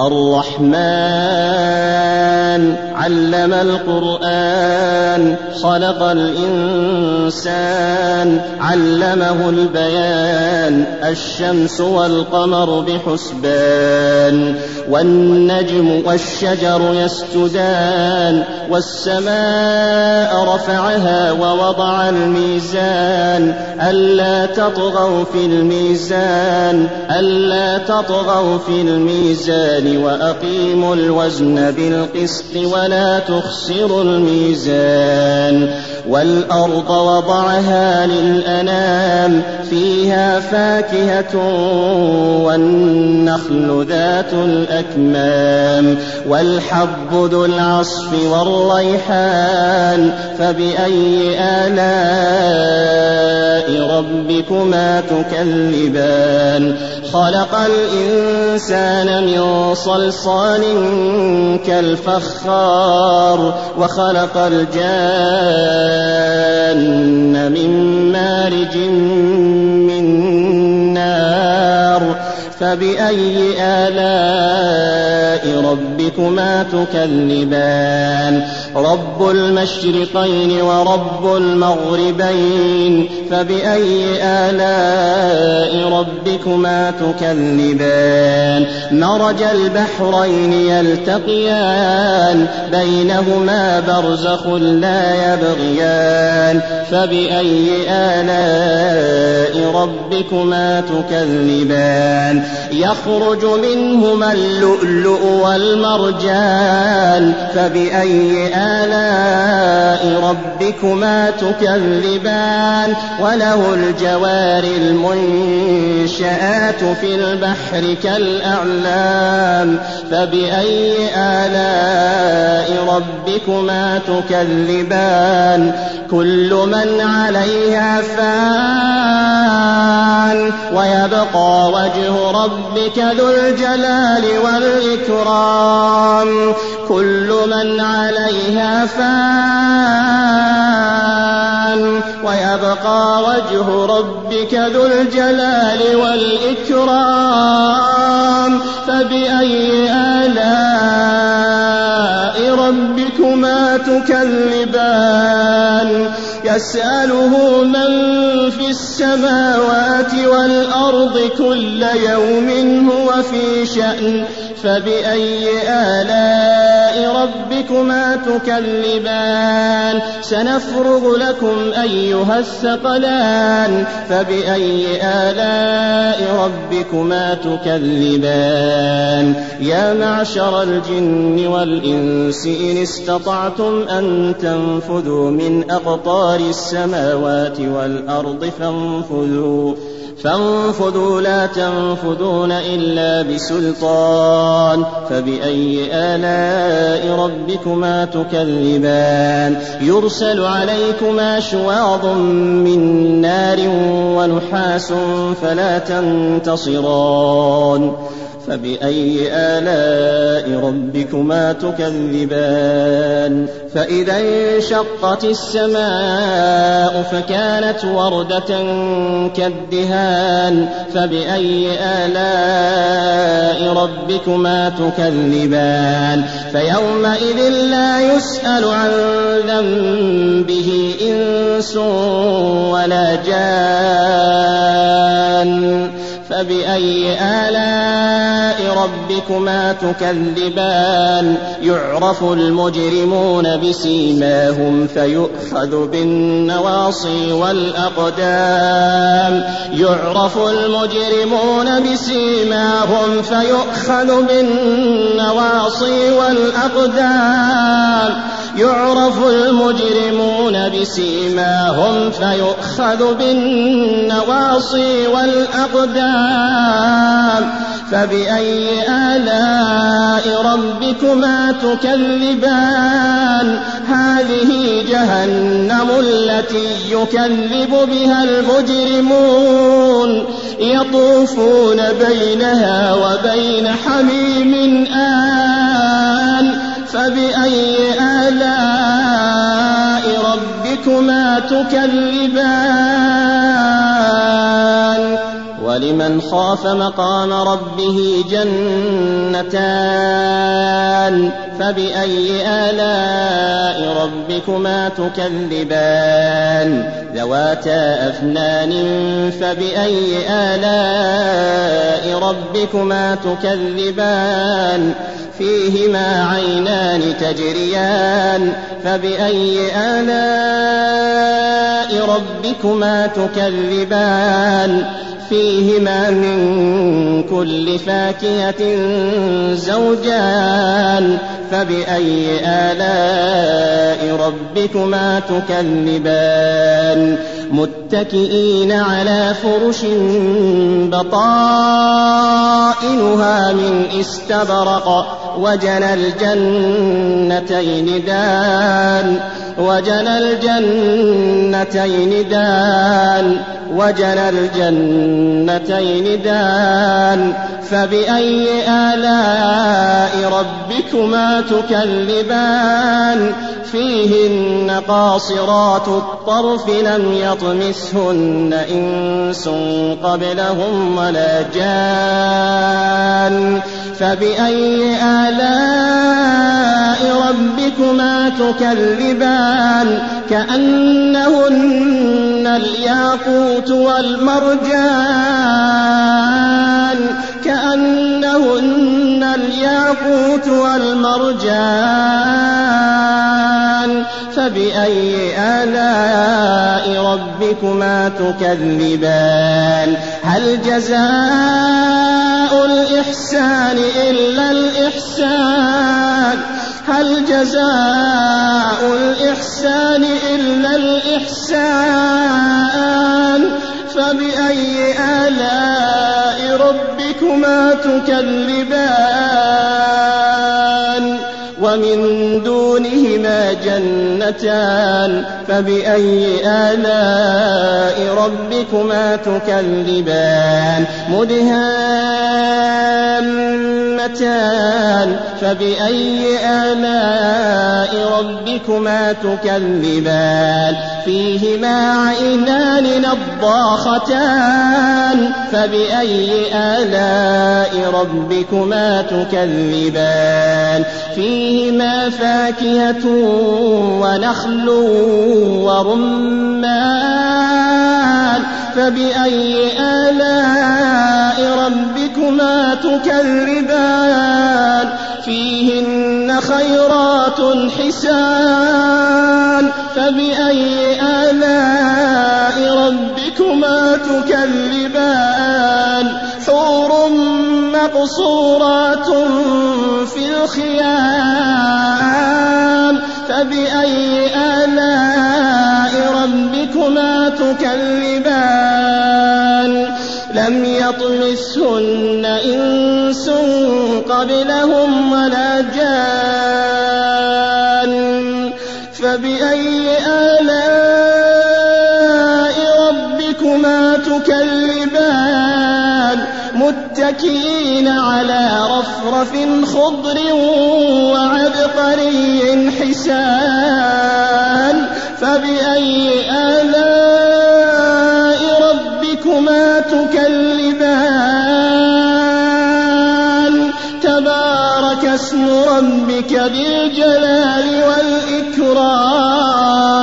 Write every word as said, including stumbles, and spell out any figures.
الرحمن علم القرآن خلق الإنسان علمه البيان الشمس والقمر بحسبان والنجم والشجر يسجدان والسماء رفعها ووضع الميزان ألا تطغوا في الميزان ألا تطغوا في الميزان وأقيموا الوزن بالقسط ولا تخسروا الميزان والأرض وضعها للأنام فيها فاكهة والنخل ذات الأكمام والحب ذو العصف والريحان فبأي آلاء ربكما تكذبان خلق الإنسان من صلصال كالفخار وخلق الجان من مارج من نار فبأي آلاء ربكما تكذبان رب المشرقين ورب المغربين فبأي آلاء ربكما تكذبان مرج البحرين يلتقيان بينهما برزخ لا يبغيان فبأي آلاء ربكما تكذبان يخرج منهما اللؤلؤ والمرجان فبأي آلاء ربكما تكذبان وله الجوار المنشآت في البحر كالأعلام فبأي آلاء ربكما تكذبان كل من عليها فان ويبقى وجه ربك ذو الجلال والإكرام كل من عليها فان ويبقى وجه ربك ذو الجلال والإكرام فبأي آلاء ربكما تكذبان يسأله من في السماوات والأرض كل يوم هو في شأن فبأي آلاء ربكما تكذبان سنفرغ لكم أيها الثقلان فبأي آلاء ربكما تكذبان يا معشر الجن والإنس إن استطعتم أن تنفذوا من أقطار السماوات والأرض فانفذوا فانفذوا لا تنفذون إلا بسلطان فبأي آلاء ربكما تكذبان يرسل عليكما شواظ من نار ونحاس فلا تنتصران فبأي آلاء ربكما تكذبان فإذا انشقت السماء فكانت وردة كالدهان فبأي آلاء ربكما تكذبان فيومئذ لا يسأل عن ذنبه إنس ولا جان فبأي آلاء ربكما تكذبان يعرف المجرمون بسيماهم فيؤخذ بالنواصي والأقدام يعرف المجرمون بسيماهم فيؤخذ بالنواصي والأقدام يعرف المجرمون بسيماهم فيؤخذ بالنواصي والأقدام فبأي آلاء ربكما تكذبان هذه جهنم التي يكذب بها المجرمون يطوفون بينها وبين حميم آن فبأي آلاء ربكما تكذبان ولمن خاف مقام ربه جنتان فبأي آلاء ربكما تكذبان ذواتا أفنان فبأي آلاء ربكما تكذبان فيهما عينان تجريان فبأي آلاء ربكما تكذبان فيهما من كل فاكهة زوجان فبأي آلاء ربكما تكذبان متكئين على فرش بطائنها من استبرق وجنى الجنتين دان وجنى الجنتين دان وجنى الجنتين دان فبأي آلاء ربكما تكذبان فيهن قاصرات الطرف لم يطمثهن إنس قبلهم ولا جان فبأي آلاء ربكما تكذبان كأنهن الياقوت والمرجان كأنهن الياقوت والمرجان فبأي آلاء ربكما تكذبان هل جزاء الإحسان إلا الإحسان هل جزاء الإحسان إلا الإحسان فبأي آلاء ربكما تكذبان ومن دونهما جنتان فبأي آلاء ربكما تكذبان مدهامتان فبأي آلاء ربكما تكذبان فيهما عينان نضاختان فبأي آلاء ربكما تكذبان فيهما فاكهة ونخل ورمان فبأي آلاء ربكما تكذبان فيهن خيرات حسان فبأي آلاء ربكما تكذبان حور مقصورات في الخيام فبأي آلاء ربكما تكذبان لم يطمثهن إنس قبلهم ولا جان فبأي آلاء ربكما تكذبان متكئين على رفرف خضر وعبقري حسان فبأي آلاء ربكما تكذبان تبارك اسم ربك ذي الجلال والإكرام